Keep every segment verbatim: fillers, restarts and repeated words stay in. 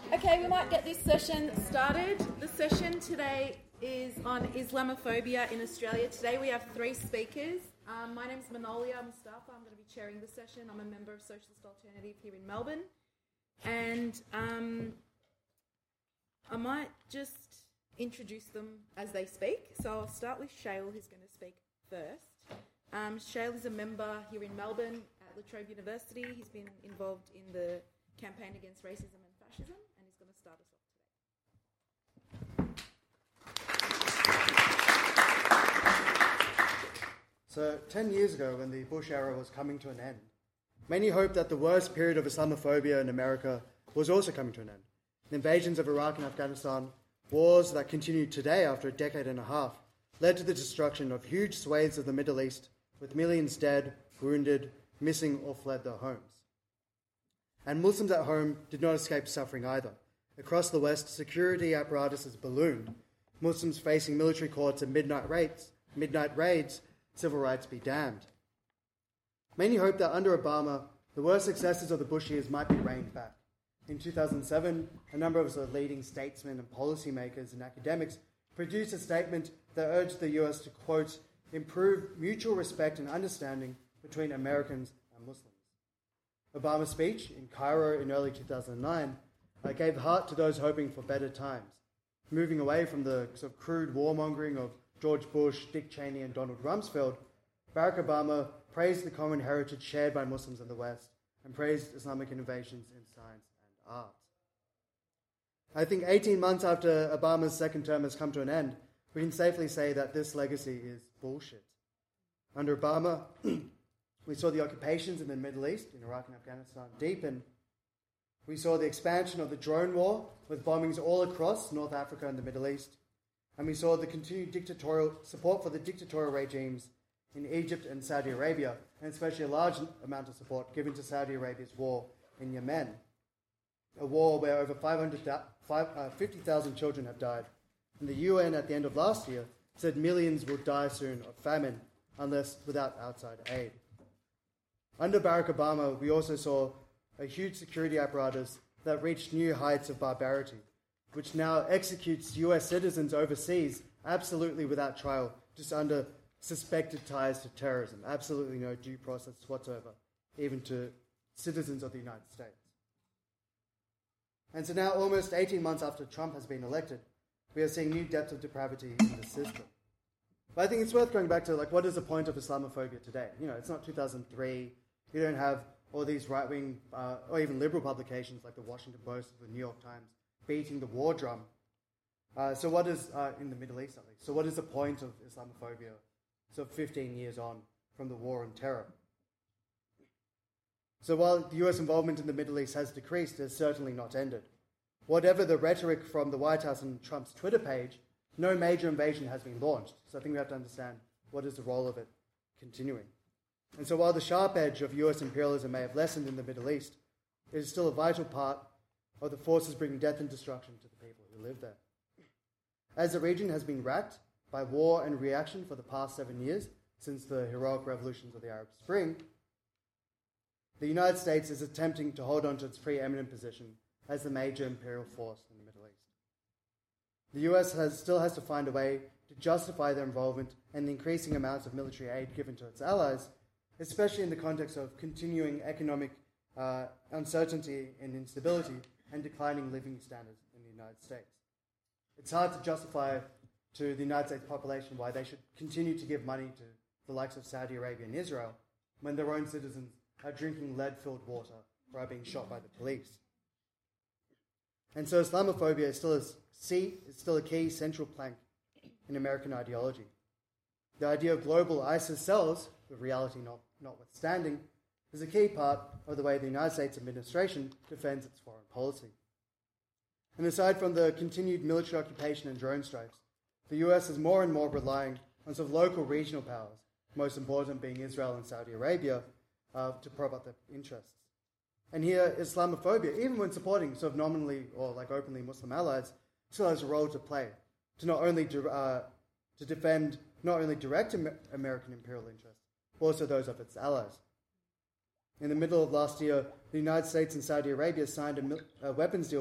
Okay, we might get this session started. The session today is on Islamophobia in Australia. Today we have three speakers. Um, my name's Manolia Mustafa. I'm going to be chairing the session. I'm a member of Socialist Alternative here in Melbourne. And um, I might just introduce them as they speak. So I'll start with Shail, who's going to speak first. Um, Shail is a member here in Melbourne at La Trobe University. He's been involved in the campaign against racism and fascism, and he's going to start us off today. So, ten years ago, when the Bush era was coming to an end, many hoped that the worst period of Islamophobia in America was also coming to an end. The invasions of Iraq and Afghanistan, wars that continue today after a decade and a half, led to the destruction of huge swathes of the Middle East, with millions dead, wounded, missing, or fled their homes. And Muslims at home did not escape suffering either. Across the West, security apparatuses ballooned, Muslims facing military courts and midnight raids, midnight raids, civil rights be damned. Many hoped that under Obama, the worst successes of the Bush years might be reined back. In two thousand seven, a number of the leading statesmen and policymakers and academics produced a statement that urged the U S to, quote, improve mutual respect and understanding between Americans and Muslims. Obama's speech in Cairo in early two thousand nine uh, gave heart to those hoping for better times, moving away from the sort of crude warmongering of George Bush, Dick Cheney, and Donald Rumsfeld. Barack Obama praised the common heritage shared by Muslims in the West and praised Islamic innovations in science and art. I think eighteen months after Obama's second term has come to an end, we can safely say that this legacy is bullshit. Under Obama, we saw the occupations in the Middle East, in Iraq and Afghanistan, deepen. We saw the expansion of the drone war, with bombings all across North Africa and the Middle East. And we saw the continued dictatorial support for the dictatorial regimes in Egypt and Saudi Arabia, and especially a large amount of support given to Saudi Arabia's war in Yemen, a war where over five hundred, fifty thousand children have died. And the U N at the end of last year said millions will die soon of famine unless without outside aid. Under Barack Obama, we also saw a huge security apparatus that reached new heights of barbarity, which now executes U S citizens overseas absolutely without trial, just under suspected ties to terrorism. Absolutely no due process whatsoever, even to citizens of the United States. And so now, almost eighteen months after Trump has been elected, we are seeing new depths of depravity in the system. But I think it's worth going back to, like, what is the point of Islamophobia today? You know, it's not two thousand three. You don't have all these right-wing uh, or even liberal publications like the Washington Post or the New York Times beating the war drum. Uh, so what is, uh, in the Middle East at least, so what is the point of Islamophobia so fifteen years on from the war on terror? So while the U S involvement in the Middle East has decreased, it has certainly not ended. Whatever the rhetoric from the White House and Trump's Twitter page, no major invasion has been launched. So I think we have to understand what is the role of it continuing. And so while the sharp edge of U S imperialism may have lessened in the Middle East, it is still a vital part of the forces bringing death and destruction to the people who live there. As the region has been racked by war and reaction for the past seven years, since the heroic revolutions of the Arab Spring, the United States is attempting to hold on to its preeminent position as the major imperial force in the Middle East. The U S has, still has to find a way to justify their involvement and the increasing amounts of military aid given to its allies, especially in the context of continuing economic uh, uncertainty and instability and declining living standards in the United States. It's hard to justify to the United States population why they should continue to give money to the likes of Saudi Arabia and Israel when their own citizens are drinking lead-filled water or are being shot by the police. And so Islamophobia is still a, is still a key central plank in American ideology. The idea of global ISIS cells, with reality not, notwithstanding, is a key part of the way the United States administration defends its foreign policy. And aside from the continued military occupation and drone strikes, the U S is more and more relying on sort of local regional powers, most important being Israel and Saudi Arabia, uh, to prop up their interests. And here, Islamophobia, even when supporting sort of nominally or like openly Muslim allies, still has a role to play to not only de- uh, to defend not only direct Amer- American imperial interests, but also those of its allies. In the middle of last year, the United States and Saudi Arabia signed a, mil- a weapons deal with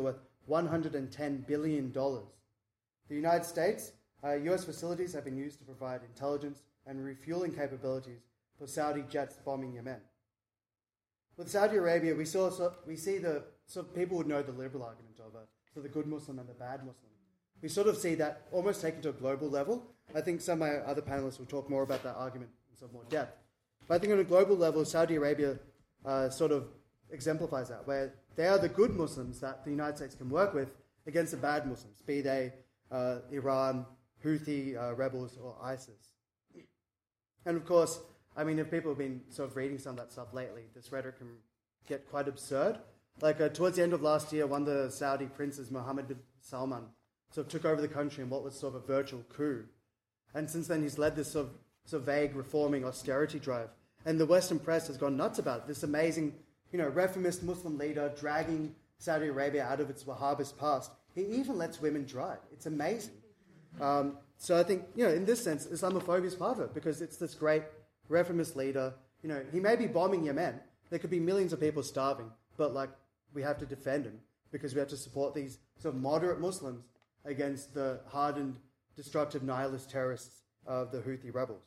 one hundred ten billion dollars. The United States, uh, U S facilities have been used to provide intelligence and refueling capabilities for Saudi jets bombing Yemen. With Saudi Arabia, we saw so, we see the so people would know the liberal argument of it, so the good Muslim and the bad Muslim. We sort of see that almost taken to a global level. I think some of my other panelists will talk more about that argument in some more depth. But I think on a global level, Saudi Arabia uh, sort of exemplifies that, where they are the good Muslims that the United States can work with against the bad Muslims, be they uh, Iran, Houthi uh, rebels, or ISIS. And of course, I mean, if people have been sort of reading some of that stuff lately, this rhetoric can get quite absurd. Like uh, towards the end of last year, one of the Saudi princes, Mohammed bin Salman, sort of took over the country in what was sort of a virtual coup. And since then, he's led this sort of, sort of vague reforming austerity drive. And the Western press has gone nuts about it. This amazing, you know, reformist Muslim leader dragging Saudi Arabia out of its Wahhabist past. He even lets women drive. It's amazing. Um, so I think, you know, in this sense, Islamophobia is part of it, because it's this great reformist leader. You know, he may be bombing Yemen. There could be millions of people starving, but like we have to defend him because we have to support these sort of moderate Muslims against the hardened, destructive, nihilist terrorists of the Houthi rebels.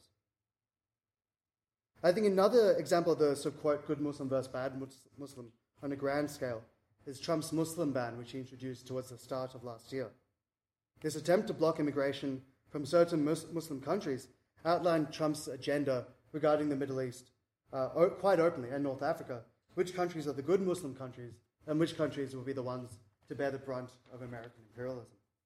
I think another example of the sort of quote good Muslim versus bad Muslim on a grand scale is Trump's Muslim ban, which he introduced towards the start of last year. This attempt to block immigration from certain mus- Muslim countries outlined Trump's agenda regarding the Middle East uh, o- quite openly, and North Africa, which countries are the good Muslim countries and which countries will be the ones to bear the brunt of American imperialism.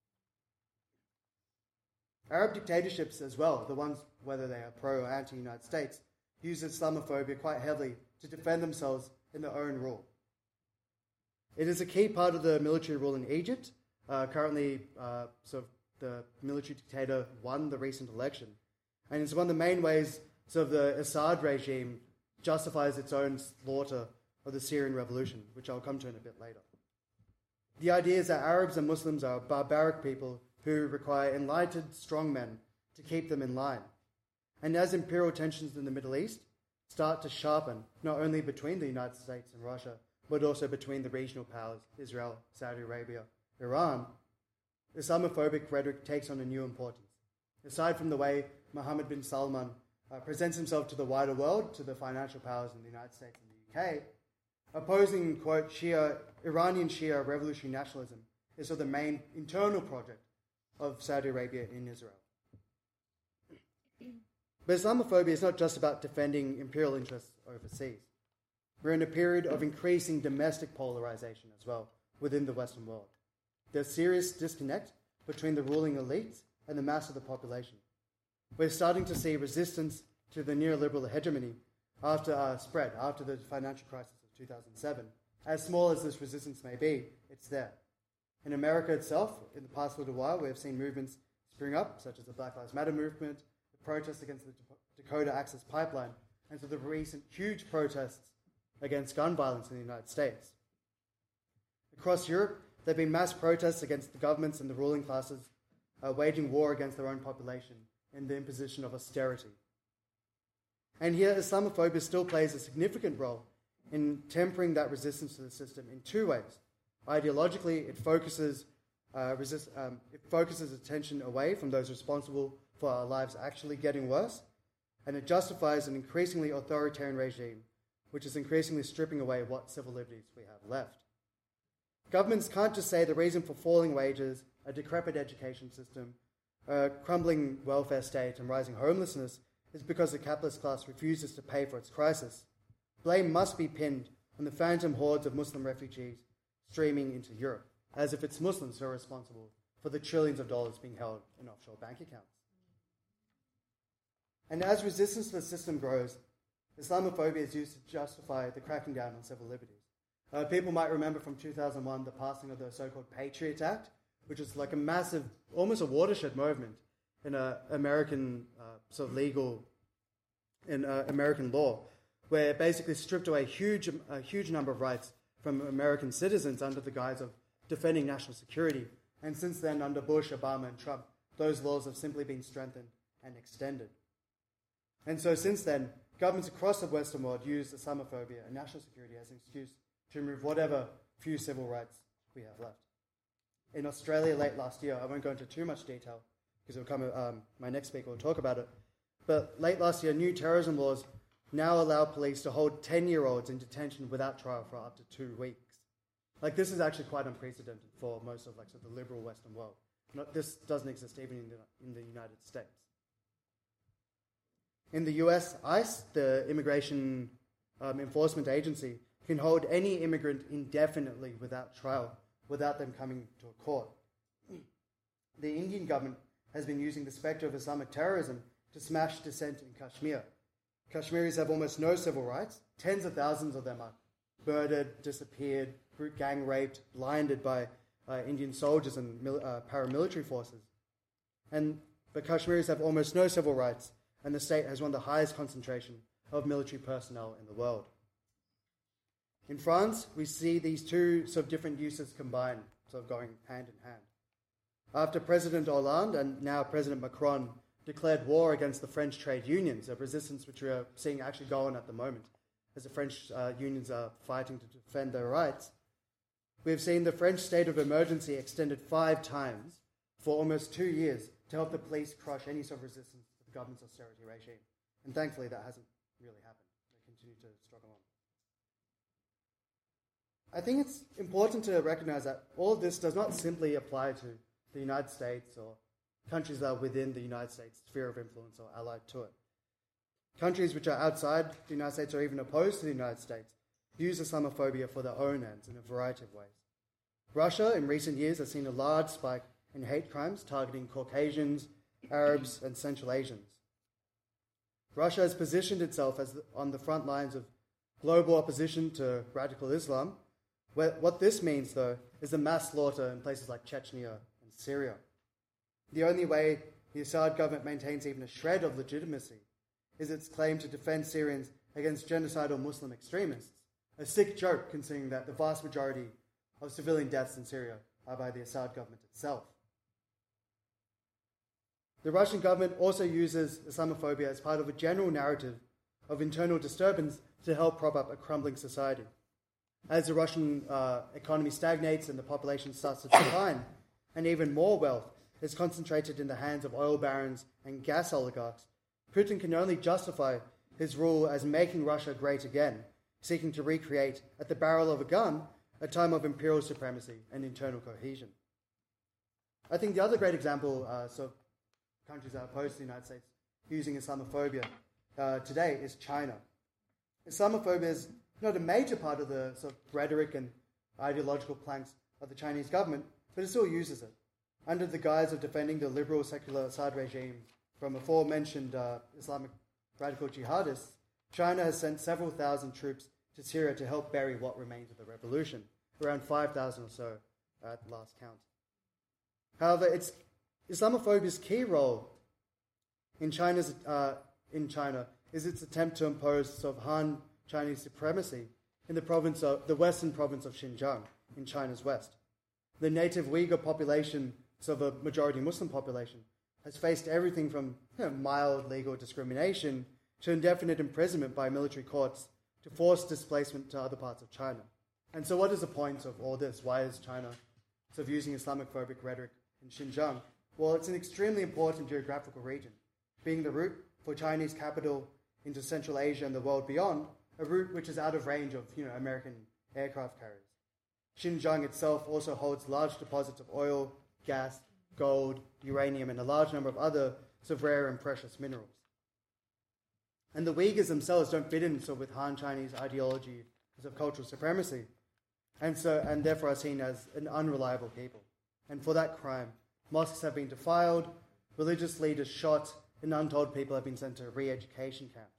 Arab dictatorships as well, the ones whether they are pro or anti-United States, use Islamophobia quite heavily to defend themselves in their own rule. It is a key part of the military rule in Egypt. Uh, currently, uh, sort of the military dictator won the recent election. And it's one of the main ways sort of the Assad regime justifies its own slaughter of the Syrian revolution, which I'll come to in a bit later. The idea is that Arabs and Muslims are barbaric people who require enlightened strongmen to keep them in line. And as imperial tensions in the Middle East start to sharpen, not only between the United States and Russia, but also between the regional powers, Israel, Saudi Arabia, Iran, Islamophobic rhetoric takes on a new importance. Aside from the way Mohammed bin Salman uh, presents himself to the wider world, to the financial powers in the United States and the U K, opposing, quote, Shia, Iranian Shia revolutionary nationalism is sort of the main internal project of Saudi Arabia in Israel. But Islamophobia is not just about defending imperial interests overseas. We're in a period of increasing domestic polarization as well within the Western world. There's serious disconnect between the ruling elites and the mass of the population. We're starting to see resistance to the neoliberal hegemony after uh, spread, after the financial crisis of two thousand seven. As small as this resistance may be, it's there. In America itself, in the past little while, we have seen movements spring up, such as the Black Lives Matter movement, the protests against the Dakota Access Pipeline, and to the recent huge protests against gun violence in the United States. Across Europe, there have been mass protests against the governments and the ruling classes uh, waging war against their own population in the imposition of austerity. And here, Islamophobia still plays a significant role in tempering that resistance to the system in two ways. Ideologically, it focuses, uh, resist, um, it focuses attention away from those responsible for our lives actually getting worse, and it justifies an increasingly authoritarian regime, which is increasingly stripping away what civil liberties we have left. Governments can't just say the reason for falling wages, a decrepit education system, a crumbling welfare state, and rising homelessness is because the capitalist class refuses to pay for its crisis. Blame must be pinned on the phantom hordes of Muslim refugees streaming into Europe, as if it's Muslims who are responsible for the trillions of dollars being held in offshore bank accounts. And as resistance to the system grows, Islamophobia is used to justify the cracking down on civil liberties. Uh, people might remember from two thousand one the passing of the so-called Patriot Act, which is like a massive, almost a watershed movement in uh, American uh, sort of legal, in uh, American law, where it basically stripped away huge, a huge number of rights from American citizens under the guise of defending national security. And since then, under Bush, Obama, and Trump, those laws have simply been strengthened and extended. And so since then, governments across the Western world use Islamophobia and national security as an excuse to remove whatever few civil rights we have left. in Australia late last year, I won't go into too much detail because it'll come, um, my next speaker will talk about it, but late last year, new terrorism laws now allow police to hold ten-year-olds in detention without trial for up to two weeks. Like, this is actually quite unprecedented for most of like sort of the liberal Western world. Not, this doesn't exist even in the, in the United States. In the U S, ICE, the Immigration um, Enforcement Agency, can hold any immigrant indefinitely without trial, without them coming to a court. The Indian government has been using the spectre of Islamic terrorism to smash dissent in Kashmir. Kashmiris have almost no civil rights. Tens of thousands of them are murdered, disappeared, gang raped, blinded by uh, Indian soldiers and mil- uh, paramilitary forces. And but Kashmiris have almost no civil rights, and the state has one of the highest concentration of military personnel in the world. In France, we see these two sort of different uses combined, sort of going hand in hand. After President Hollande and now President Macron declared war against the French trade unions, a resistance which we are seeing actually go on at the moment, as the French uh, unions are fighting to defend their rights, we have seen the French state of emergency extended five times for almost two years to help the police crush any sort of resistance to the government's austerity regime. And thankfully that hasn't really happened. They continue to struggle on. I think it's important to recognize that all of this does not simply apply to the United States or countries that are within the United States sphere of influence or allied to it. Countries which are outside the United States or even opposed to the United States use Islamophobia for their own ends in a variety of ways. Russia, in recent years, has seen a large spike in hate crimes targeting Caucasians, Arabs, and Central Asians. Russia has positioned itself as the, on the front lines of global opposition to radical Islam. Where, what this means, though, is the mass slaughter in places like Chechnya and Syria. The only way the Assad government maintains even a shred of legitimacy is its claim to defend Syrians against genocidal Muslim extremists. A sick joke, considering that the vast majority of civilian deaths in Syria are by the Assad government itself. The Russian government also uses Islamophobia as part of a general narrative of internal disturbance to help prop up a crumbling society. As the Russian uh, economy stagnates and the population starts to decline, and even more wealth is concentrated in the hands of oil barons and gas oligarchs, Putin can only justify his rule as making Russia great again, seeking to recreate, at the barrel of a gun, a time of imperial supremacy and internal cohesion. I think the other great example, uh, so countries that are opposed to the United States using Islamophobia uh, today is China. Islamophobia is not a major part of the sort of rhetoric and ideological planks of the Chinese government, but it still uses it. Under the guise of defending the liberal secular Assad regime from aforementioned uh, Islamic radical jihadists, China has sent several thousand troops to Syria to help bury what remains of the revolution, around five thousand or so at last count. However, it's Islamophobia's key role in China's uh, in China is its attempt to impose sort of Han Chinese supremacy in the province of the western province of Xinjiang in China's west. The native Uyghur population, so the majority Muslim population, has faced everything from you know, mild legal discrimination to indefinite imprisonment by military courts to forced displacement to other parts of China. And so what is the point of all this? Why is China sort of using Islamophobic rhetoric in Xinjiang? Well, it's an extremely important geographical region, being the route for Chinese capital into Central Asia and the world beyond, a route which is out of range of you know, American aircraft carriers. Xinjiang itself also holds large deposits of oil, gas, gold, uranium, and a large number of other sort of rare and precious minerals. And the Uyghurs themselves don't fit in so with Han Chinese ideology of cultural supremacy, and so and therefore are seen as an unreliable people. And for that crime, mosques have been defiled, religious leaders shot, and untold people have been sent to re-education camps.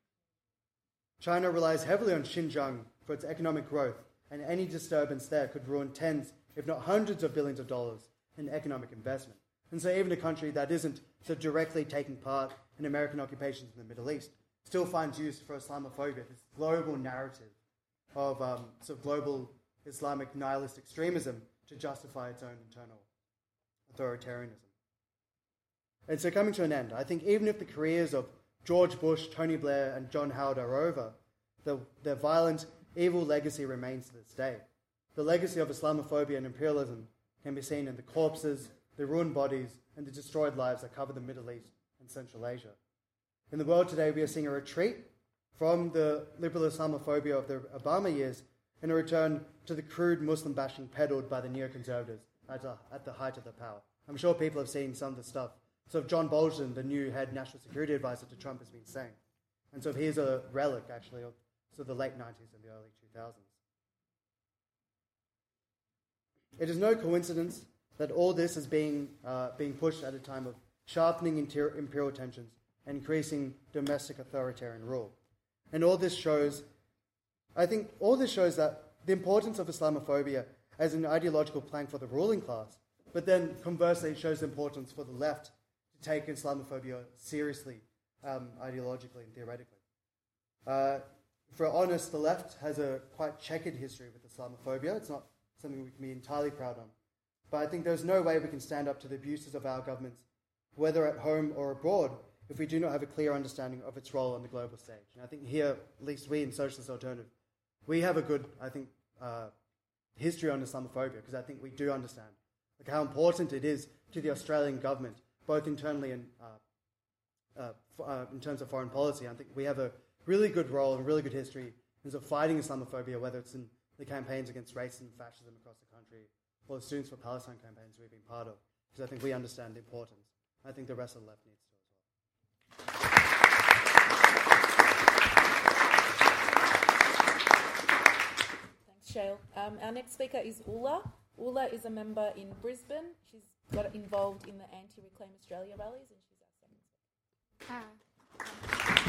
China relies heavily on Xinjiang for its economic growth, and any disturbance there could ruin tens, if not hundreds of billions of dollars in economic investment. And so even a country that isn't so directly taking part in American occupations in the Middle East still finds use for Islamophobia, this global narrative of um, sort of global Islamic nihilist extremism to justify its own internal authoritarianism. And so coming to an end, I think even if the careers of George Bush, Tony Blair, and John Howard are over, the, their violent, evil legacy remains to this day. The legacy of Islamophobia and imperialism can be seen in the corpses, the ruined bodies, and the destroyed lives that cover the Middle East and Central Asia. In the world today, we are seeing a retreat from the liberal Islamophobia of the Obama years and a return to the crude Muslim bashing peddled by the neoconservatives at, a, at the height of their power. I'm sure people have seen some of the stuff. So John Bolton, the new head national security advisor to Trump, has been saying. And so here's a relic, actually, of so the late nineties and the early two thousands. It is no coincidence that all this is being, uh, being pushed at a time of sharpening inter- imperial tensions and increasing domestic authoritarian rule. And all this shows, I think, all this shows that the importance of Islamophobia as an ideological plank for the ruling class, but then conversely it shows the importance for the left to take Islamophobia seriously, um, ideologically and theoretically. Uh, for honest, the left has a quite checkered history with Islamophobia. It's not something we can be entirely proud of. But I think there's no way we can stand up to the abuses of our governments, whether at home or abroad, if we do not have a clear understanding of its role on the global stage. And I think here, at least we in Socialist Alternative, we have a good, I think, uh, history on Islamophobia, because I think we do understand like how important it is to the Australian government, both internally and uh, uh, f- uh, in terms of foreign policy. I think we have a really good role and really good history in terms of fighting Islamophobia, whether it's in the campaigns against racism and fascism across the country, or the Students for Palestine campaigns we've been part of, because I think we understand the importance. I think the rest of the left needs to as well. Thanks, Shail. Um, our next speaker is Ulla. Ulla is a member in Brisbane. She's got involved in the Anti-Reclaim Australia rallies, and she's our second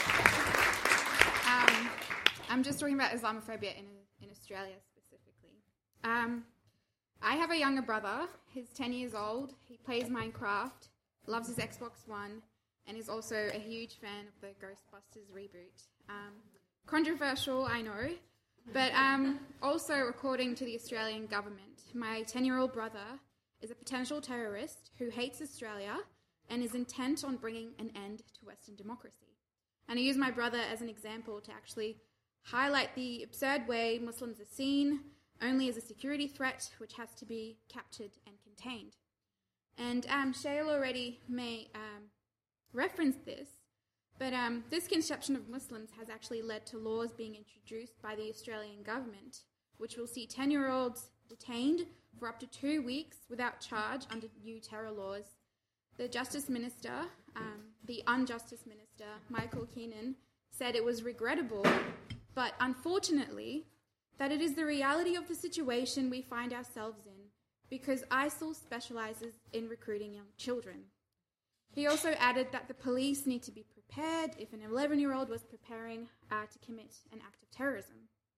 speaker. Uh, um, I'm just talking about Islamophobia in, in Australia specifically. Um, I have a younger brother. He's ten years old. He plays Minecraft, loves his Xbox One, and is also a huge fan of the Ghostbusters reboot. Um, controversial, I know, but um, also according to the Australian government, my ten-year-old brother is a potential terrorist who hates Australia and is intent on bringing an end to Western democracy. And I use my brother as an example to actually highlight the absurd way Muslims are seen only as a security threat which has to be captured and contained. And um, Shail already may um, reference this, but um, this conception of Muslims has actually led to laws being introduced by the Australian government, which will see ten-year-olds detained for up to two weeks without charge under new terror laws. The Justice Minister, um, the Unjustice Minister, Michael Keenan, said it was regrettable, but unfortunately, that it is the reality of the situation we find ourselves in, because I S I L specialises in recruiting young children. He also added that the police need to be prepared if an eleven-year-old was preparing uh, to commit an act of terrorism.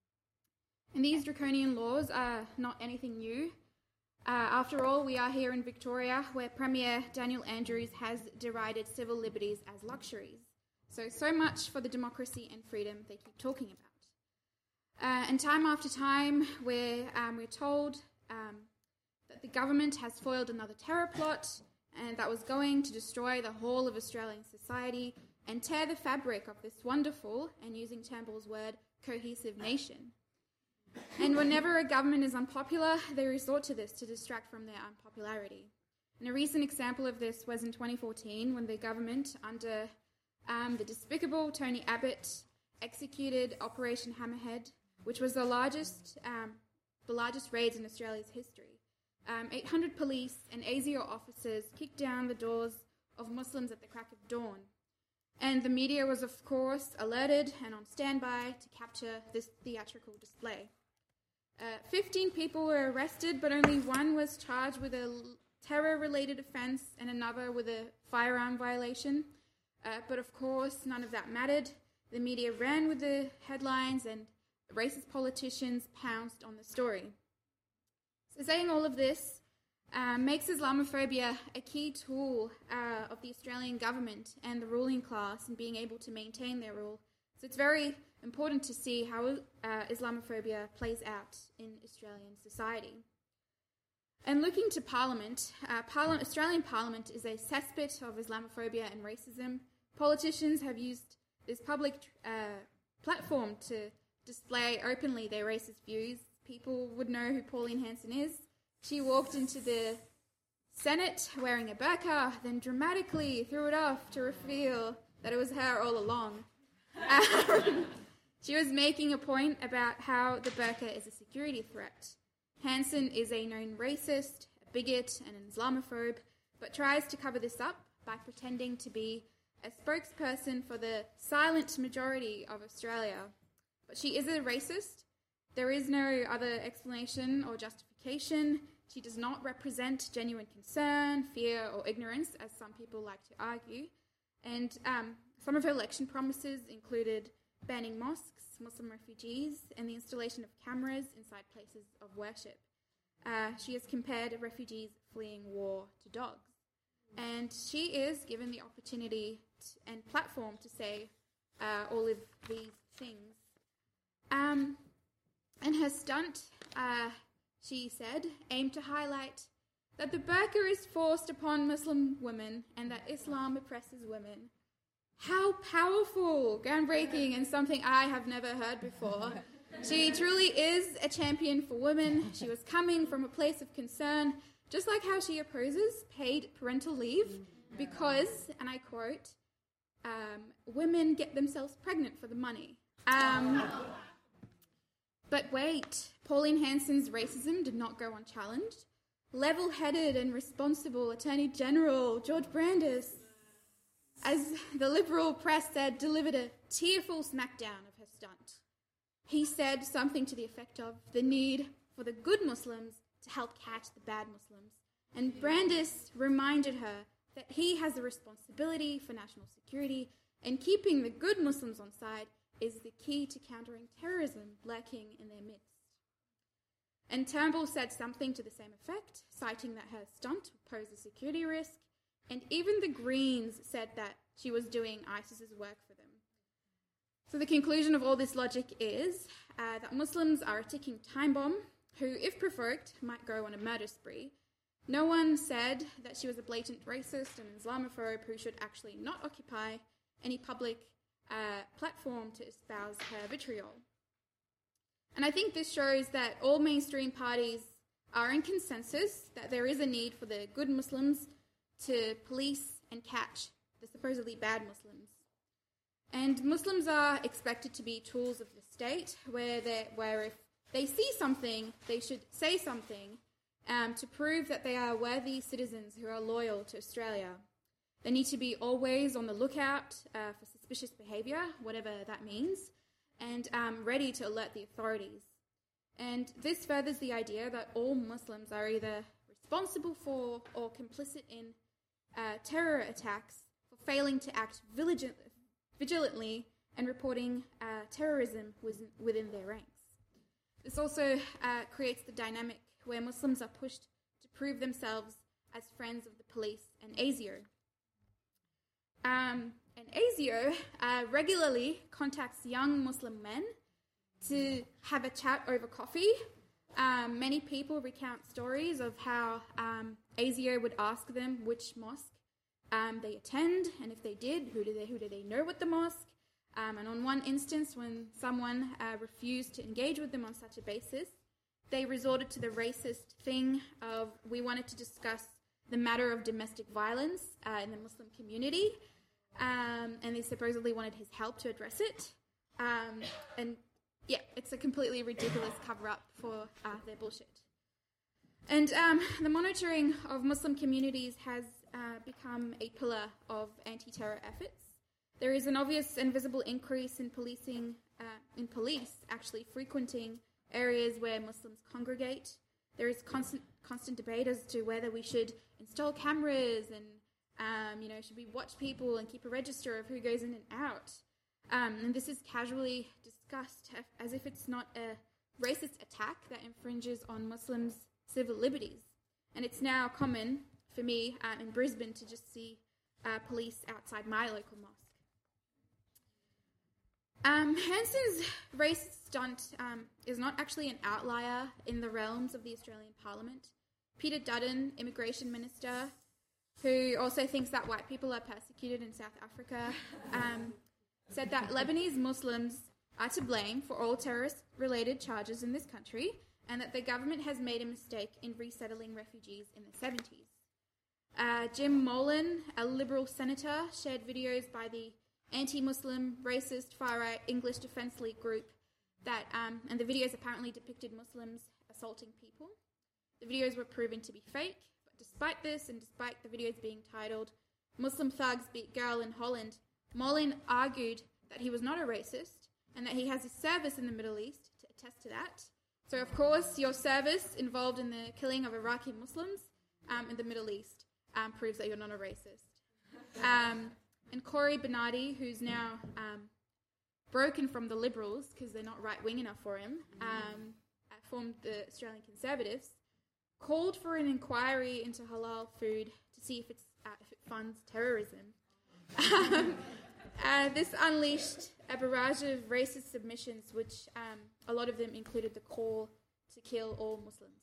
And these draconian laws are not anything new. Uh, after all, we are here in Victoria, where Premier Daniel Andrews has derided civil liberties as luxuries. So, so much for the democracy and freedom they keep talking about. Uh, and time after time, we're, um, we're told um, that the government has foiled another terror plot, and that was going to destroy the whole of Australian society and tear the fabric of this wonderful, and using Turnbull's word, cohesive nation. And whenever a government is unpopular, they resort to this to distract from their unpopularity. And a recent example of this was in twenty fourteen, when the government, under um, the despicable Tony Abbott, executed Operation Hammerhead, which was the largest, um, the largest raids in Australia's history. Um, eight hundred police and A S I O officers kicked down the doors of Muslims at the crack of dawn. And the media was, of course, alerted and on standby to capture this theatrical display. Uh, fifteen people were arrested, but only one was charged with a terror-related offence and another with a firearm violation. Uh, but of course, none of that mattered. The media ran with the headlines and racist politicians pounced on the story. So saying all of this uh, makes Islamophobia a key tool uh, of the Australian government and the ruling class in being able to maintain their rule. So it's very important to see how uh, Islamophobia plays out in Australian society. And looking to Parliament, uh, Parliament, Australian Parliament is a cesspit of Islamophobia and racism. Politicians have used this public uh, platform to display openly their racist views. People would know who Pauline Hanson is. She walked into the Senate wearing a burqa, then dramatically threw it off to reveal that it was her all along. Um, she was making a point about how the burqa is a security threat. Hansen is a known racist, a bigot, and an Islamophobe, but tries to cover this up by pretending to be a spokesperson for the silent majority of Australia. But she is a racist. There is no other explanation or justification. She does not represent genuine concern, fear, or ignorance, as some people like to argue. And um, some of her election promises included banning mosques, Muslim refugees, and the installation of cameras inside places of worship. Uh, she has compared refugees fleeing war to dogs. And she is given the opportunity to, and platform to say uh, all of these things. Um, and her stunt, uh, she said, aimed to highlight that the burqa is forced upon Muslim women and that Islam oppresses women. How powerful, groundbreaking, and something I have never heard before. She truly is a champion for women. She was coming from a place of concern, just like how she opposes paid parental leave because, and I quote, um, women get themselves pregnant for the money. Um, but wait, Pauline Hanson's racism did not go unchallenged. Level-headed and responsible Attorney General George Brandis, as the Liberal press said, delivered a tearful smackdown of her stunt. He said something to the effect of the need for the good Muslims to help catch the bad Muslims. And Brandis reminded her that he has a responsibility for national security, and keeping the good Muslims on side is the key to countering terrorism lurking in their midst. And Turnbull said something to the same effect, citing that her stunt posed a security risk, and even the Greens said that she was doing ISIS's work for them. So the conclusion of all this logic is uh, that Muslims are a ticking time bomb who, if provoked, might go on a murder spree. No one said that she was a blatant racist and Islamophobe who should actually not occupy any public uh, platform to espouse her vitriol. And I think this shows that all mainstream parties are in consensus that there is a need for the good Muslims to police and catch the supposedly bad Muslims. And Muslims are expected to be tools of the state, where, where if they see something, they should say something um, to prove that they are worthy citizens who are loyal to Australia. They need to be always on the lookout uh, for suspicious behaviour, whatever that means, and um, ready to alert the authorities. And this furthers the idea that all Muslims are either responsible for or complicit in uh, terror attacks for failing to act vigil- vigilantly and reporting uh, terrorism within their ranks. This also uh, creates the dynamic where Muslims are pushed to prove themselves as friends of the police and ASIO. Um, and ASIO uh, regularly contacts young Muslim men to have a chat over coffee. Um, many people recount stories of how um, ASIO would ask them which mosque um, they attend, and if they did, who do they, who do they know at the mosque. Um, and on one instance, when someone uh, refused to engage with them on such a basis, they resorted to the racist thing of, we wanted to discuss the matter of domestic violence uh, in the Muslim community, um, and they supposedly wanted his help to address it. Um, and yeah, it's a completely ridiculous cover-up for uh, their bullshit. And um, the monitoring of Muslim communities has uh, become a pillar of anti-terror efforts. There is an obvious and visible increase in policing, uh, in police actually frequenting areas where Muslims congregate. There is constant, constant debate as to whether we should install cameras and, um, you know, should we watch people and keep a register of who goes in and out. Um, and this is casually discussed as if it's not a racist attack that infringes on Muslims' civil liberties. And it's now common for me uh, in Brisbane to just see uh, police outside my local mosque. Um, Hanson's race stunt um, is not actually an outlier in the realms of the Australian Parliament. Peter Dutton, Immigration Minister, who also thinks that white people are persecuted in South Africa, um, said that Lebanese Muslims are to blame for all terrorist-related charges in this country, and that the government has made a mistake in resettling refugees in the seventies. Uh, Jim Molan, a Liberal senator, shared videos by the anti-Muslim, racist, far-right English Defence League group that, um, and the videos apparently depicted Muslims assaulting people. The videos were proven to be fake, but despite this, and despite the videos being titled "Muslim Thugs Beat Girl in Holland," Molan argued that he was not a racist and that he has a service in the Middle East to attest to that. So, of course, your service involved in the killing of Iraqi Muslims um, in the Middle East um, proves that you're not a racist. Um, and Cory Bernardi, who's now um, broken from the Liberals because they're not right-wing enough for him, um, formed the Australian Conservatives, called for an inquiry into halal food to see if, it's, uh, if it funds terrorism. um, uh, this unleashed a barrage of racist submissions, which um, a lot of them included the call to kill all Muslims.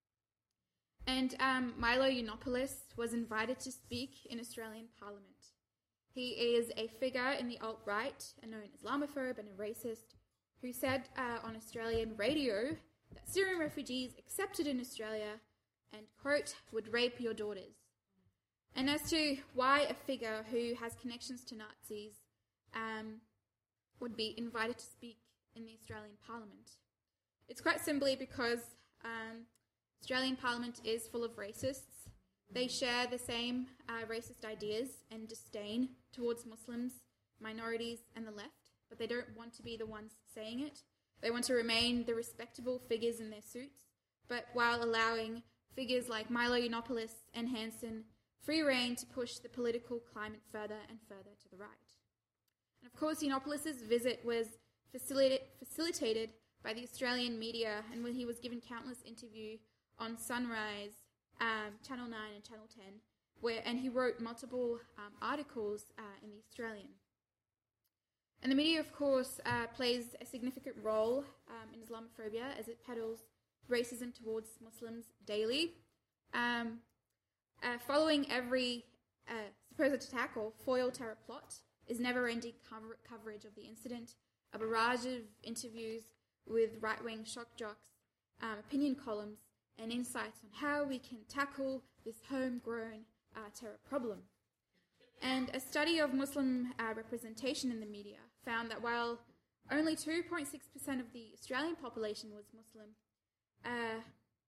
And um, Milo Yiannopoulos was invited to speak in Australian Parliament. He is a figure in the alt-right, a known Islamophobe and a racist, who said uh, on Australian radio that Syrian refugees accepted in Australia and, quote, would rape your daughters. And as to why a figure who has connections to Nazis um, would be invited to speak in the Australian Parliament, it's quite simply because um, Australian Parliament is full of racists. They share the same uh, racist ideas and disdain towards Muslims, minorities, and the left, but they don't want to be the ones saying it. They want to remain the respectable figures in their suits, but while allowing figures like Milo Yiannopoulos and Hanson free rein to push the political climate further and further to the right. And of course, Yiannopoulos' visit was facilitated, facilitated by the Australian media, and when he was given countless interviews on Sunrise, um, Channel nine and Channel ten, where, and he wrote multiple um, articles uh, in the Australian. And the media, of course, uh, plays a significant role um, in Islamophobia as it peddles racism towards Muslims daily. Um, uh, following every uh, supposed attack or foil terror plot is never-ending cover- coverage of the incident, a barrage of interviews with right-wing shock jocks, um, opinion columns, and insights on how we can tackle this homegrown uh, terror problem. And a study of Muslim uh, representation in the media found that while only two point six percent of the Australian population was Muslim, uh,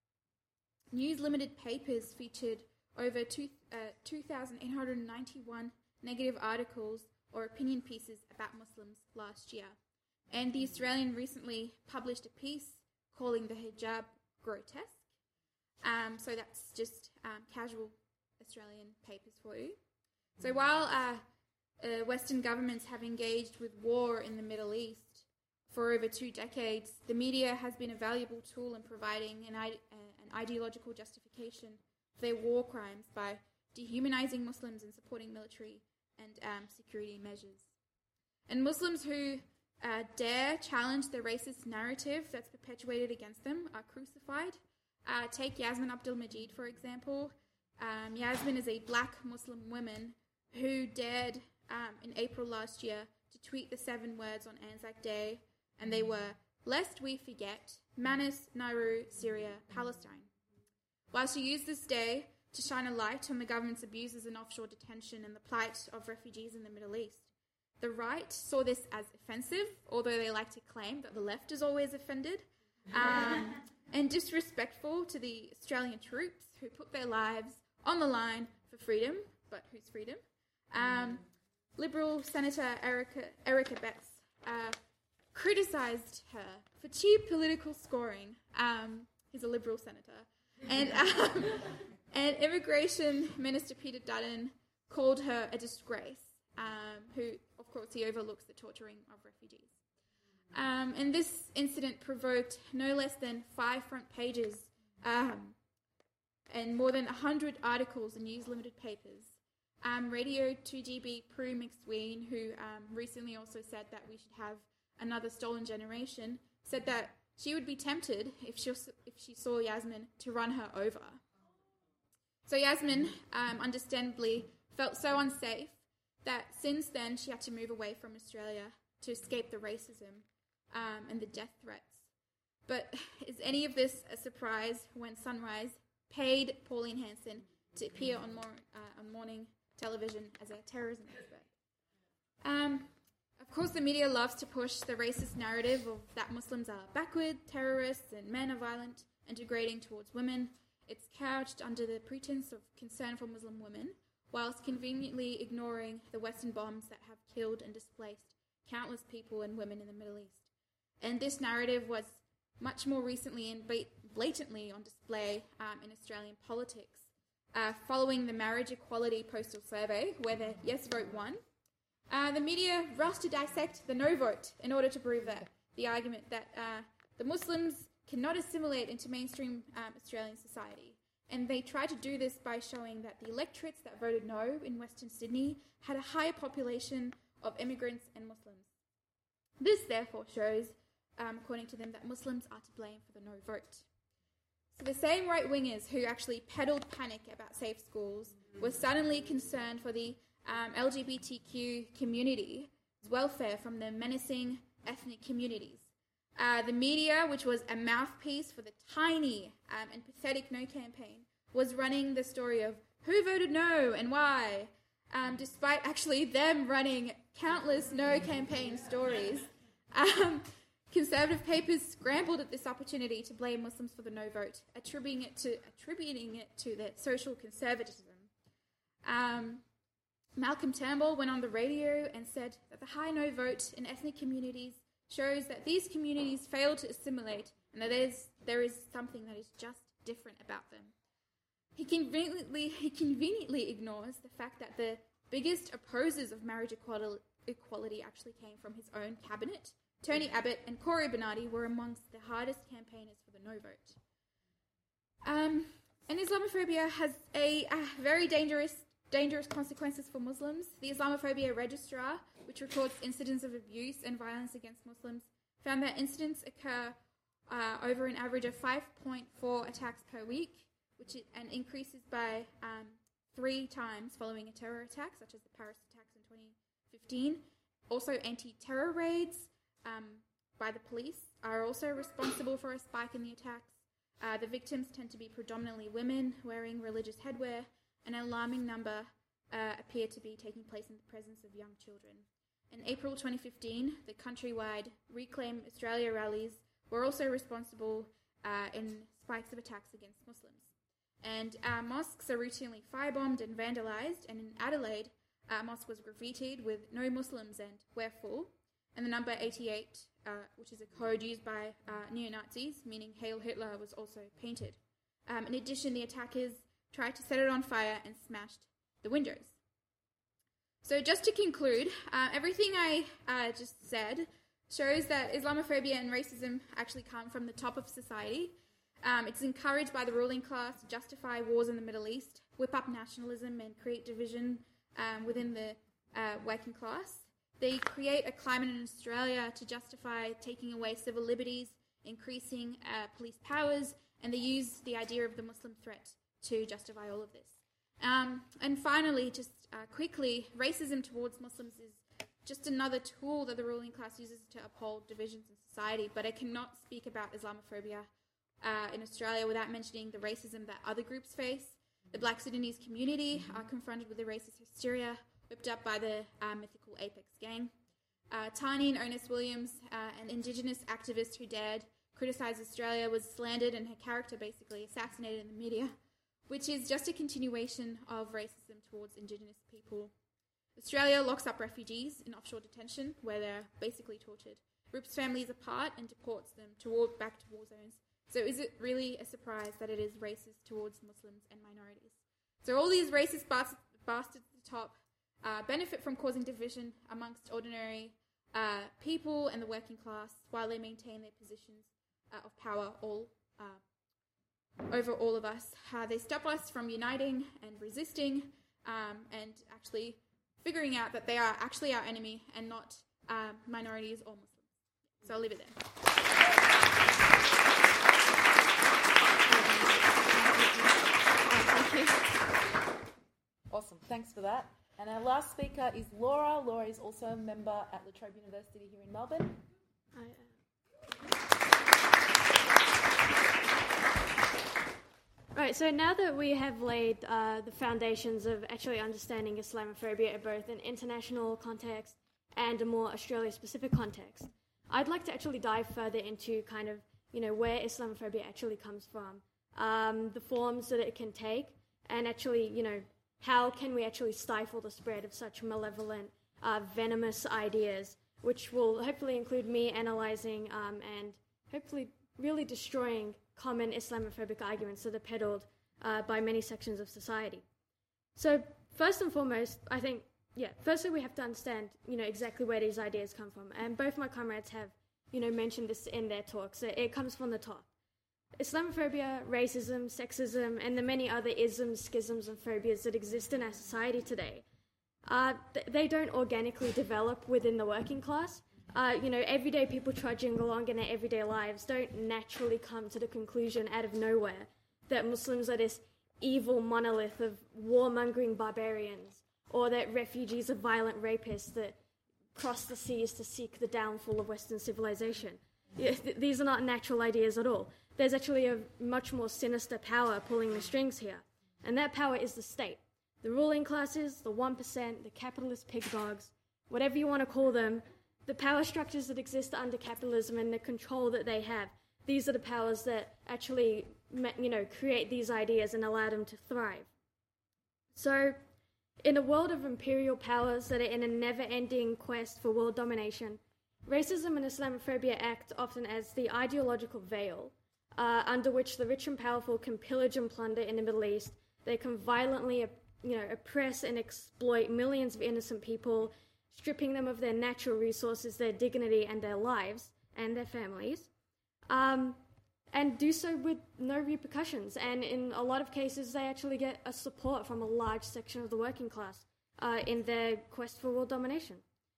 News Limited papers featured over two, uh, two thousand eight hundred ninety-one negative articles or opinion pieces about Muslims last year. And the Australian recently published a piece calling the hijab grotesque. Um, so that's just um, casual Australian papers for you. So while uh, uh, Western governments have engaged with war in the Middle East for over two decades, the media has been a valuable tool in providing an, ide- uh, an ideological justification for their war crimes by dehumanizing Muslims and supporting military and um, security measures. And Muslims who uh, dare challenge the racist narrative that's perpetuated against them are crucified. Uh, take Yasmin Abdul-Majid, for example. Um, Yasmin is a black Muslim woman who dared, um, in April last year, to tweet the seven words on Anzac Day, and they were, "Lest we forget, Manus, Nauru, Syria, Palestine." While she used this day to shine a light on the government's abuses in offshore detention and the plight of refugees in the Middle East, the right saw this as offensive, although they like to claim that the left is always offended, um, and disrespectful to the Australian troops who put their lives on the line for freedom, but whose freedom? Um, Liberal Senator Erica, Erica Betts uh, criticised her for cheap political scoring. Um, he's a Liberal senator. And, um, and Immigration Minister Peter Dutton called her a disgrace, um, who, of course, he overlooks the torturing of refugees. Um, and this incident provoked no less than five front pages um, and more than one hundred articles in News Limited papers. Um, Radio two G B Prue McSween, who um, recently also said that we should have another stolen generation, said that she would be tempted if she, if she saw Yasmin to run her over. So Yasmin, um, understandably, felt so unsafe that since then she had to move away from Australia to escape the racism um, and the death threats. But is any of this a surprise when Sunrise paid Pauline Hanson to appear on, more, uh, on morning television as a terrorism expert? Um, of course, the media loves to push the racist narrative of that Muslims are backward, terrorists, and men are violent and degrading towards women. It's couched under the pretense of concern for Muslim women, whilst conveniently ignoring the Western bombs that have killed and displaced countless people and women in the Middle East. And this narrative was much more recently and blatantly on display um, in Australian politics, uh, following the marriage equality postal survey, where the yes vote won. Uh, the media rushed to dissect the no vote in order to prove that the argument that uh, the Muslims cannot assimilate into mainstream um, Australian society. And they tried to do this by showing that the electorates that voted no in Western Sydney had a higher population of immigrants and Muslims. This therefore shows, um, according to them, that Muslims are to blame for the no vote. So the same right-wingers who actually peddled panic about safe schools were suddenly concerned for the um, L G B T Q community's welfare from the menacing ethnic communities. Uh, the media, which was a mouthpiece for the tiny um, and pathetic No campaign, was running the story of who voted no and why, um, despite actually them running countless No campaign stories. Um, conservative papers scrambled at this opportunity to blame Muslims for the no vote, attributing it to, attributing it to their social conservatism. Um, Malcolm Turnbull went on the radio and said that the high no vote in ethnic communities shows that these communities fail to assimilate and that there's, there is something that is just different about them. He conveniently, he conveniently ignores the fact that the biggest opposers of marriage equality, equality actually came from his own cabinet. Tony Abbott and Cory Bernardi were amongst the hardest campaigners for the no vote. Um, and Islamophobia has a, a very dangerous dangerous consequences for Muslims. The Islamophobia Registrar, which records incidents of abuse and violence against Muslims, found that incidents occur uh, over an average of five point four attacks per week, which is, and increases by um, three times following a terror attack, such as the Paris attacks in twenty fifteen. Also, anti-terror raids um, by the police are also responsible for a spike in the attacks. Uh, the victims tend to be predominantly women wearing religious headwear. An alarming number uh, appear to be taking place in the presence of young children. In April twenty fifteen, the countrywide Reclaim Australia rallies were also responsible uh, in spikes of attacks against Muslims. And uh, mosques are routinely firebombed and vandalised, and in Adelaide, a mosque was graffitied with no Muslims and we're full. And the number eighty-eight, uh, which is a code used by uh, neo-Nazis, meaning Hail Hitler, was also painted. Um, in addition, the attackers tried to set it on fire and smashed the windows. So just to conclude, uh, everything I uh, just said shows that Islamophobia and racism actually come from the top of society. Um, it's encouraged by the ruling class to justify wars in the Middle East, whip up nationalism and create division um, within the uh, working class. They create a climate in Australia to justify taking away civil liberties, increasing uh, police powers, and they use the idea of the Muslim threat to justify all of this. Um, and finally, just uh, quickly, racism towards Muslims is just another tool that the ruling class uses to uphold divisions in society, but I cannot speak about Islamophobia uh, in Australia without mentioning the racism that other groups face. The Black Sudanese community are confronted with the racist hysteria whipped up by the uh, mythical Apex gang. Uh, Tani and Ernest Williams, uh, an Indigenous activist who dared criticise Australia, was slandered and her character basically assassinated in the media, which is just a continuation of racism towards Indigenous people. Australia locks up refugees in offshore detention, where they're basically tortured, rips families apart and deports them to war, back to war zones. So is it really a surprise that it is racist towards Muslims and minorities? So all these racist bastards, bastards at the top uh, benefit from causing division amongst ordinary uh, people and the working class while they maintain their positions uh, of power all uh, over all of us. Uh, they stop us from uniting and resisting um, and actually figuring out that they are actually our enemy and not uh, minorities or Muslims. So I'll leave it there. Thank you. Awesome, thanks for that. And our last speaker is Laura. Laura is also a member at La Trobe University here in Melbourne. I am. Right, so now that we have laid uh, the foundations of actually understanding Islamophobia in both an international context and a more Australia-specific context, I'd like to actually dive further into kind of, you know, where Islamophobia actually comes from, um, the forms that it can take, and actually, you know, how can we actually stifle the spread of such malevolent, uh, venomous ideas, which will hopefully include me analysing um, and hopefully really destroying common Islamophobic arguments that are peddled uh, by many sections of society. So first and foremost, I think, yeah, firstly we have to understand, you know, exactly where these ideas come from. And both my comrades have, you know, mentioned this in their talks. It comes from the top. Islamophobia, racism, sexism, and the many other isms, schisms, and phobias that exist in our society today, uh, th- they don't organically develop within the working class. Uh, you know, everyday people trudging along in their everyday lives don't naturally come to the conclusion out of nowhere that Muslims are this evil monolith of warmongering barbarians, or that refugees are violent rapists that cross the seas to seek the downfall of Western civilization. Yeah, th- these are not natural ideas at all. There's actually a much more sinister power pulling the strings here, and that power is the state. The ruling classes, the one percent, the capitalist pig dogs, whatever you want to call them, the power structures that exist under capitalism and the control that they have, these are the powers that actually, you know, create these ideas and allow them to thrive. So, in a world of imperial powers that are in a never-ending quest for world domination, racism and Islamophobia act often as the ideological veil uh, under which the rich and powerful can pillage and plunder in the Middle East. They can violently, you know, oppress and exploit millions of innocent people, stripping them of their natural resources, their dignity, and their lives, and their families, um, and do so with no repercussions. And in a lot of cases, they actually get a support from a large section of the working class uh, in their quest for world domination.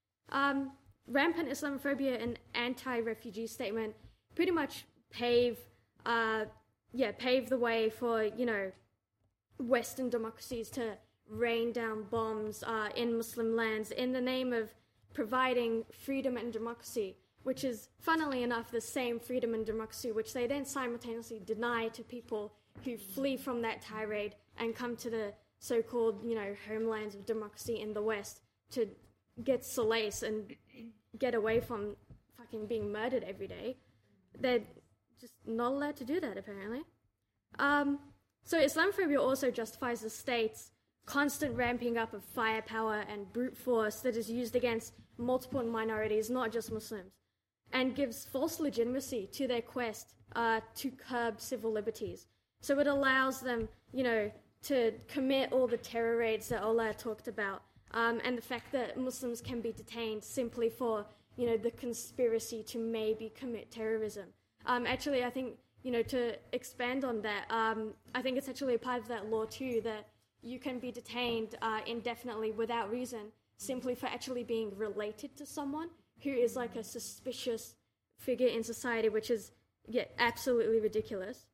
Um, rampant Islamophobia and anti-refugee statement pretty much pave, uh, yeah, pave the way for, you know, Western democracies to rain down bombs uh, in Muslim lands in the name of providing freedom and democracy, which is, funnily enough, the same freedom and democracy which they then simultaneously deny to people who flee from that tirade and come to the so-called, you know, homelands of democracy in the West to get solace and get away from fucking being murdered every day. They're just not allowed to do that, apparently. Um, so Islamophobia also justifies the state's constant ramping up of firepower and brute force that is used against multiple minorities, not just Muslims, and gives false legitimacy to their quest uh, to curb civil liberties. So it allows them, you know, to commit all the terror raids that Ola talked about, um, and the fact that Muslims can be detained simply for, you know, the conspiracy to maybe commit terrorism. Um, actually, I think, you know, to expand on that, um, I think it's actually a part of that law too, that you can be detained uh, indefinitely without reason simply for actually being related to someone who is like a suspicious figure in society, which is, yeah, absolutely ridiculous.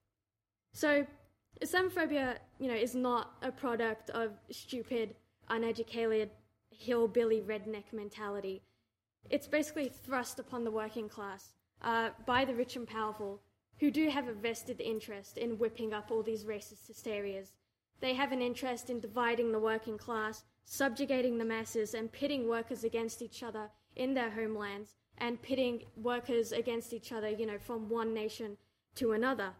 So Islamophobia, you know, is not a product of stupid, uneducated, hillbilly redneck mentality. It's basically thrust upon the working class uh, by the rich and powerful, who do have a vested interest in whipping up all these racist hysterias. They have an interest in dividing the working class, subjugating the masses, and pitting workers against each other in their homelands, and pitting workers against each other, you know, from one nation to another.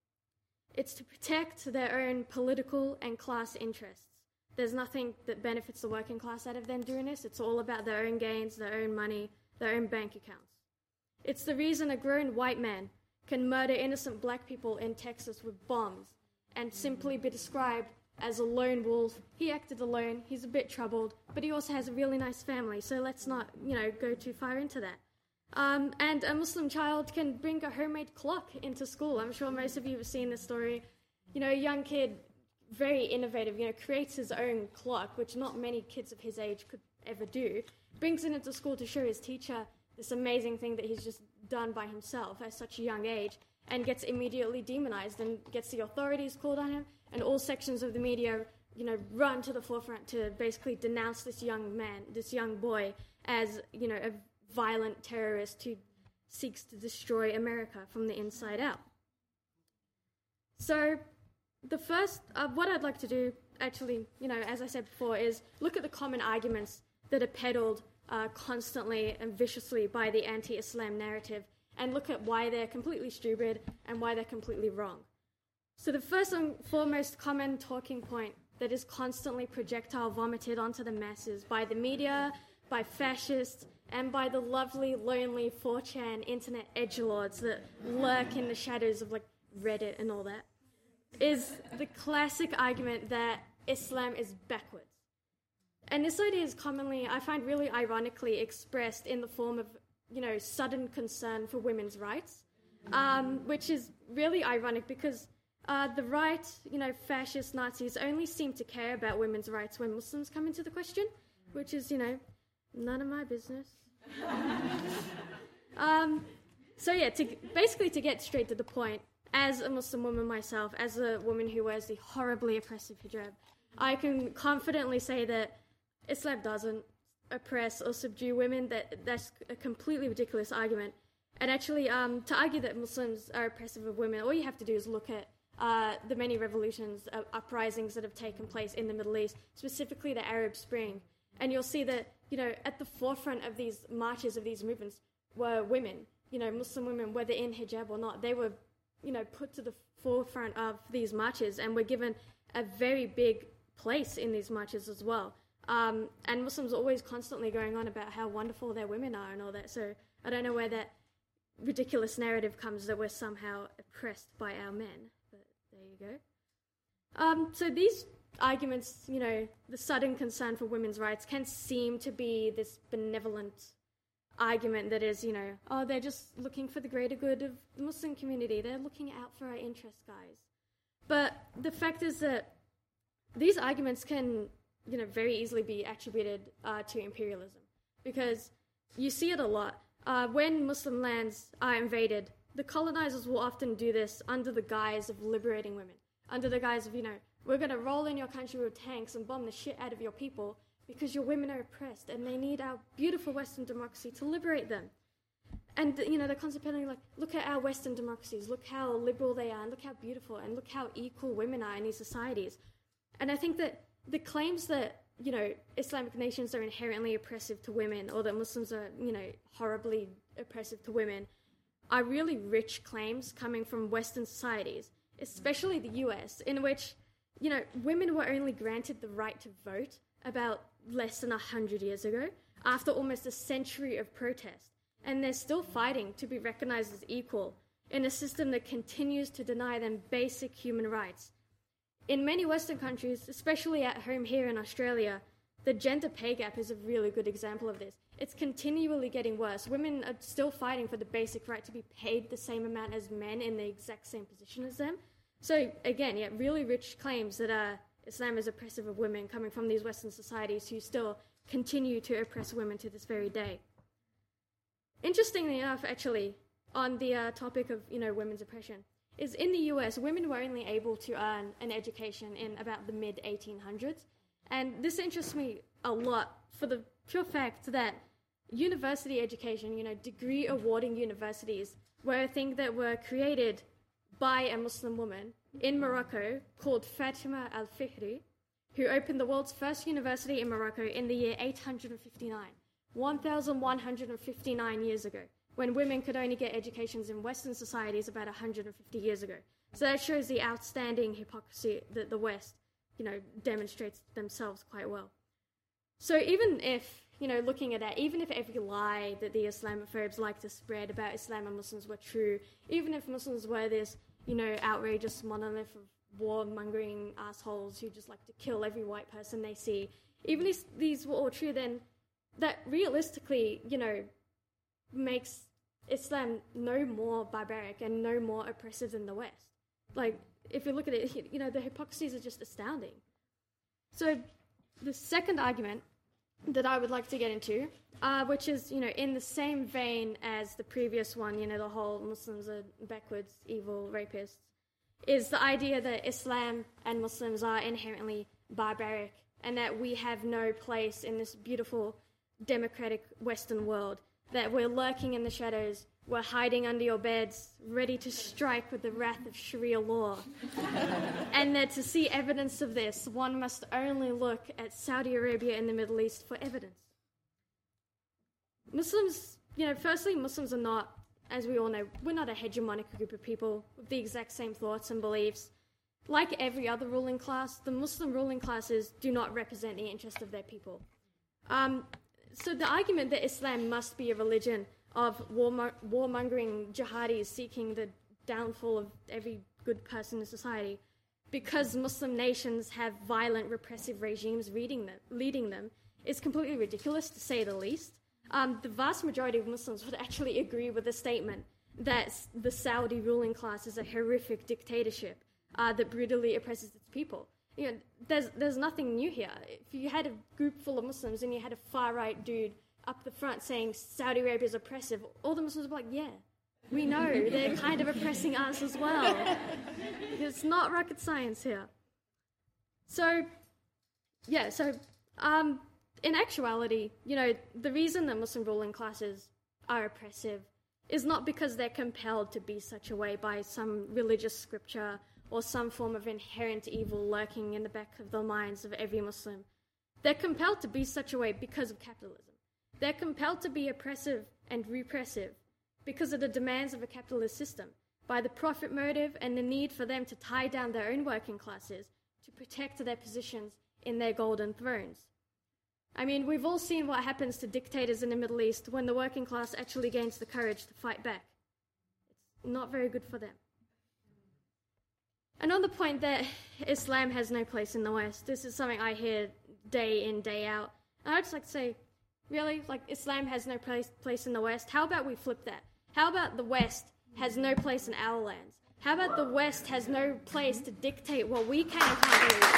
It's to protect their own political and class interests. There's nothing that benefits the working class out of them doing this. It's all about their own gains, their own money, their own bank accounts. It's the reason a grown white man can murder innocent black people in Texas with bombs and simply be described as a lone wolf. He acted alone, he's a bit troubled, but he also has a really nice family, so let's not, you know, go too far into that. Um, and a Muslim child can bring a homemade clock into school. I'm sure most of you have seen this story. You know, a young kid, very innovative, you know, creates his own clock, which not many kids of his age could ever do, brings it into school to show his teacher this amazing thing that he's just done by himself at such a young age, and gets immediately demonized and gets the authorities called on him, and all sections of the media, you know, run to the forefront to basically denounce this young man, this young boy, as, you know, a violent terrorist who seeks to destroy America from the inside out. So, the first, uh, what I'd like to do, actually, you know, as I said before, is look at the common arguments that are peddled uh, constantly and viciously by the anti-Islam narrative, and look at why they're completely stupid and why they're completely wrong. So the first and foremost common talking point that is constantly projectile vomited onto the masses by the media, by fascists, and by the lovely, lonely four chan internet edgelords that lurk in the shadows of like Reddit and all that, is the classic argument that Islam is backwards. And this idea is commonly, I find really ironically expressed in the form of, you know, sudden concern for women's rights, um, which is really ironic because uh, the right, you know, fascist Nazis only seem to care about women's rights when Muslims come into the question, which is, you know, none of my business. um, so yeah, to, basically to get straight to the point, as a Muslim woman myself, as a woman who wears the horribly oppressive hijab, I can confidently say that Islam doesn't oppress or subdue women. That that's a completely ridiculous argument. And actually, um, to argue that Muslims are oppressive of women, all you have to do is look at uh, the many revolutions, uh, uprisings that have taken place in the Middle East, specifically the Arab Spring, and you'll see that, you know, at the forefront of these marches, of these movements, were women. You know, Muslim women, whether in hijab or not, they were, you know, put to the forefront of these marches and were given a very big place in these marches as well. Um, and Muslims are always constantly going on about how wonderful their women are and all that. So I don't know where that ridiculous narrative comes that we're somehow oppressed by our men. But there you go. Um, so these arguments, you know, the sudden concern for women's rights can seem to be this benevolent argument that is, you know, oh, they're just looking for the greater good of the Muslim community. They're looking out for our interests, guys. But the fact is that these arguments can, you know, very easily be attributed uh, to imperialism, because you see it a lot. Uh, when Muslim lands are invaded, the colonizers will often do this under the guise of liberating women, under the guise of, you know, we're going to roll in your country with tanks and bomb the shit out of your people because your women are oppressed and they need our beautiful Western democracy to liberate them. And, you know, they're constantly like, look at our Western democracies, look how liberal they are, and look how beautiful, and look how equal women are in these societies. And I think that the claims that, you know, Islamic nations are inherently oppressive to women, or that Muslims are, you know, horribly oppressive to women, are really rich claims coming from Western societies, especially the U S, in which, you know, women were only granted the right to vote about less than a hundred years ago, after almost a century of protest. And they're still fighting to be recognized as equal in a system that continues to deny them basic human rights. In many Western countries, especially at home here in Australia, the gender pay gap is a really good example of this. It's continually getting worse. Women are still fighting for the basic right to be paid the same amount as men in the exact same position as them. So again, yeah, really rich claims that uh, Islam is oppressive of women coming from these Western societies who still continue to oppress women to this very day. Interestingly enough, actually, on the uh, topic of, you know, women's oppression, is in the U S, women were only able to earn an education in about the mid eighteen hundreds. And this interests me a lot for the pure fact that university education, you know, degree awarding universities, were a thing that were created by a Muslim woman in Morocco called Fatima al-Fihri, who opened the world's first university in Morocco in the year eight hundred fifty-nine, one thousand one hundred fifty-nine years ago, when women could only get educations in Western societies about one hundred fifty years ago. So that shows the outstanding hypocrisy that the West, you know, demonstrates themselves quite well. So even if, you know, looking at that, even if every lie that the Islamophobes like to spread about Islam and Muslims were true, even if Muslims were this, you know, outrageous monolith of war-mongering assholes who just like to kill every white person they see, even if these were all true, then that realistically, you know, makes Islam no more barbaric and no more oppressive than the West. Like, if you look at it, you know, the hypocrisies are just astounding. So the second argument that I would like to get into, uh, which is, you know, in the same vein as the previous one, you know, the whole Muslims are backwards, evil, rapists, is the idea that Islam and Muslims are inherently barbaric and that we have no place in this beautiful, democratic Western world, that we're lurking in the shadows, were hiding under your beds, ready to strike with the wrath of Sharia law. And that to see evidence of this, one must only look at Saudi Arabia and the Middle East for evidence. Muslims, you know, firstly, Muslims are not, as we all know, we're not a hegemonic group of people with the exact same thoughts and beliefs. Like every other ruling class, the Muslim ruling classes do not represent the interest of their people. Um, so the argument that Islam must be a religion of warmo- warmongering jihadis seeking the downfall of every good person in society, because Muslim nations have violent, repressive regimes leading them, leading them is completely ridiculous, to say the least. Um, the vast majority of Muslims would actually agree with the statement that the Saudi ruling class is a horrific dictatorship uh, that brutally oppresses its people. You know, there's there's nothing new here. If you had a group full of Muslims and you had a far-right dude up the front saying Saudi Arabia is oppressive, all the Muslims would be like, yeah, we know, they're kind of oppressing us as well. It's not rocket science here. So, yeah, so um, in actuality, you know, the reason that Muslim ruling classes are oppressive is not because they're compelled to be such a way by some religious scripture or some form of inherent evil lurking in the back of the minds of every Muslim. They're compelled to be such a way because of capitalism. They're compelled to be oppressive and repressive because of the demands of a capitalist system, by the profit motive and the need for them to tie down their own working classes to protect their positions in their golden thrones. I mean, we've all seen what happens to dictators in the Middle East when the working class actually gains the courage to fight back. It's not very good for them. Another point that Islam has no place in the West. This is something I hear day in, day out. And I'd just like to say, really? Like, Islam has no place, place in the West? How about we flip that? How about the West has no place in our lands? How about the West has no place to dictate what we can and can't do?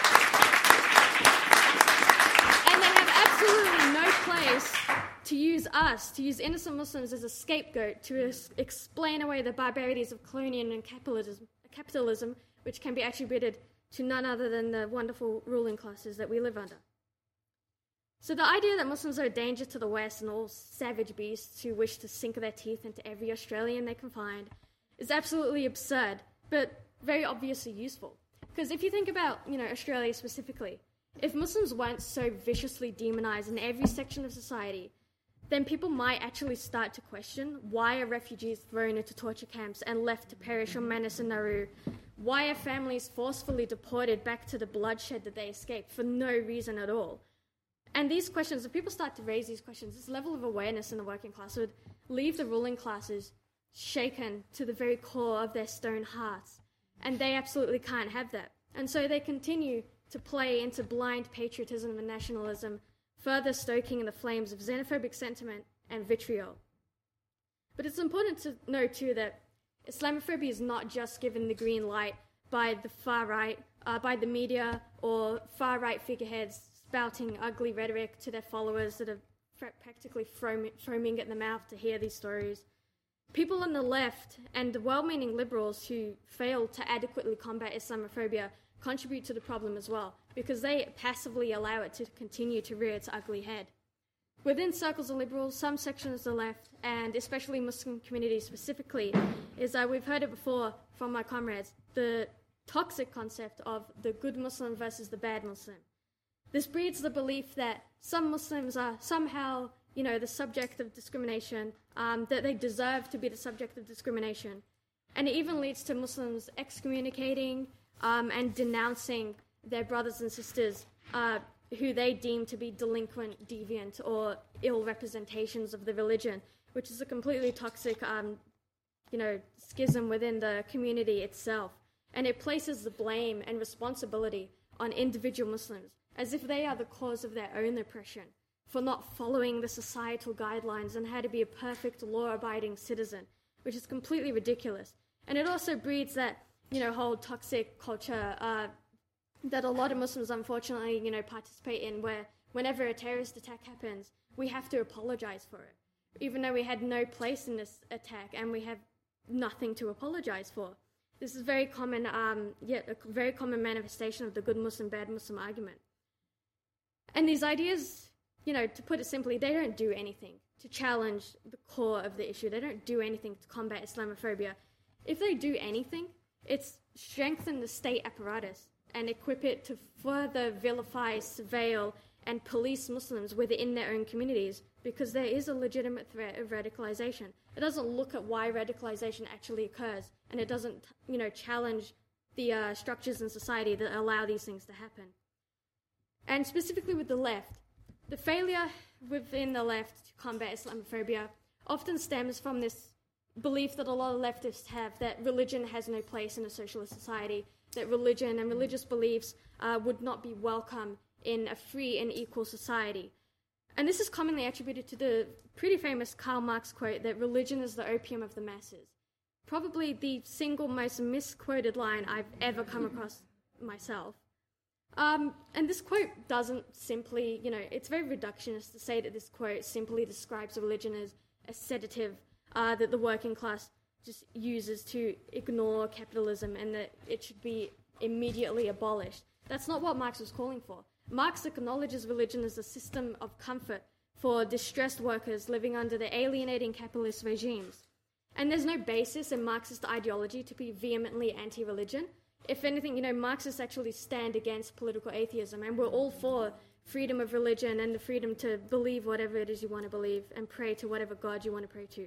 And they have absolutely no place to use us, to use innocent Muslims as a scapegoat to es- explain away the barbarities of colonialism and capitalism, capitalism, which can be attributed to none other than the wonderful ruling classes that we live under. So the idea that Muslims are a danger to the West and all savage beasts who wish to sink their teeth into every Australian they can find is absolutely absurd, but very obviously useful. Because if you think about, you know, Australia specifically, if Muslims weren't so viciously demonized in every section of society, then people might actually start to question, why are refugees thrown into torture camps and left to perish on Manus and Nauru? Why are families forcefully deported back to the bloodshed that they escaped for no reason at all? And these questions, if people start to raise these questions, this level of awareness in the working class would leave the ruling classes shaken to the very core of their stone hearts. And they absolutely can't have that. And so they continue to play into blind patriotism and nationalism, further stoking the flames of xenophobic sentiment and vitriol. But it's important to know, too, that Islamophobia is not just given the green light by the far right, uh, by the media, or far-right figureheads spouting ugly rhetoric to their followers that are practically foaming at the mouth to hear these stories. People on the left and the well-meaning liberals who fail to adequately combat Islamophobia contribute to the problem as well, because they passively allow it to continue to rear its ugly head. Within circles of liberals, some sections of the left, and especially Muslim communities specifically, is that we've heard it before from my comrades, the toxic concept of the good Muslim versus the bad Muslim. This breeds the belief that some Muslims are somehow, you know, the subject of discrimination, um, that they deserve to be the subject of discrimination. And it even leads to Muslims excommunicating um, and denouncing their brothers and sisters uh, who they deem to be delinquent, deviant, or ill representations of the religion, which is a completely toxic, um, you know, schism within the community itself. And it places the blame and responsibility on individual Muslims, as if they are the cause of their own oppression, for not following the societal guidelines on how to be a perfect law-abiding citizen, which is completely ridiculous. And it also breeds that, you know, whole toxic culture uh, that a lot of Muslims, unfortunately, you know, participate in, where whenever a terrorist attack happens, we have to apologize for it, even though we had no place in this attack and we have nothing to apologize for. This is very common, um, yet a very common manifestation of the good Muslim, bad Muslim argument. And these ideas you know, to put it simply, they don't do anything to challenge the core of the issue. They don't do anything to combat Islamophobia. If they do anything, it's strengthen the state apparatus and equip it to further vilify, surveil, and police Muslims within their own communities, because there is a legitimate threat of radicalization. It doesn't look at why radicalization actually occurs, and it doesn't, you know, challenge the uh, structures in society that allow these things to happen. And specifically with the left, the failure within the left to combat Islamophobia often stems from this belief that a lot of leftists have that religion has no place in a socialist society, that religion and religious beliefs uh, would not be welcome in a free and equal society. And this is commonly attributed to the pretty famous Karl Marx quote that religion is the opium of the masses. Probably the single most misquoted line I've ever come across myself. Um, and this quote doesn't simply, you know, it's very reductionist to say that this quote simply describes religion as a sedative uh, that the working class just uses to ignore capitalism and that it should be immediately abolished. That's not what Marx was calling for. Marx acknowledges religion as a system of comfort for distressed workers living under the alienating capitalist regimes. And there's no basis in Marxist ideology to be vehemently anti-religion. If anything, you know, Marxists actually stand against political atheism, and we're all for freedom of religion and the freedom to believe whatever it is you want to believe and pray to whatever God you want to pray to.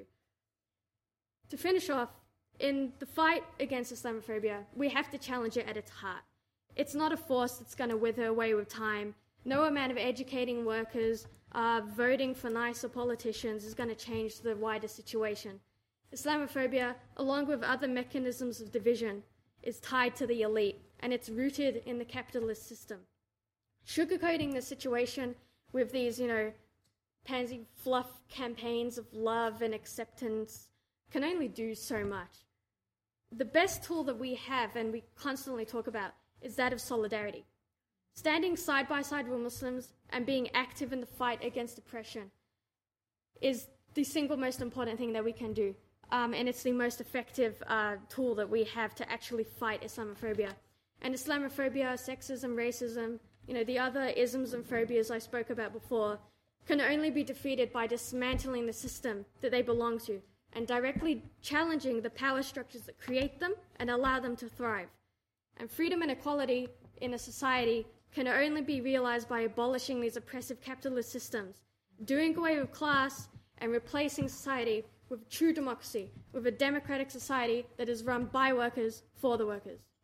To finish off, in the fight against Islamophobia, we have to challenge it at its heart. It's not a force that's going to wither away with time. No amount of educating workers, uh, voting for nicer politicians is going to change the wider situation. Islamophobia, along with other mechanisms of division, is tied to the elite, and it's rooted in the capitalist system. Sugarcoating the situation with these, you know, pansy fluff campaigns of love and acceptance can only do so much. The best tool that we have, and we constantly talk about, is that of solidarity. Standing side by side with Muslims and being active in the fight against oppression is the single most important thing that we can do. Um, and it's the most effective uh, tool that we have to actually fight Islamophobia. And Islamophobia, sexism, racism, you know, the other isms and phobias I spoke about before can only be defeated by dismantling the system that they belong to and directly challenging the power structures that create them and allow them to thrive. And freedom and equality in a society can only be realized by abolishing these oppressive capitalist systems, doing away with class, and replacing society with true democracy, with a democratic society that is run by workers for the workers.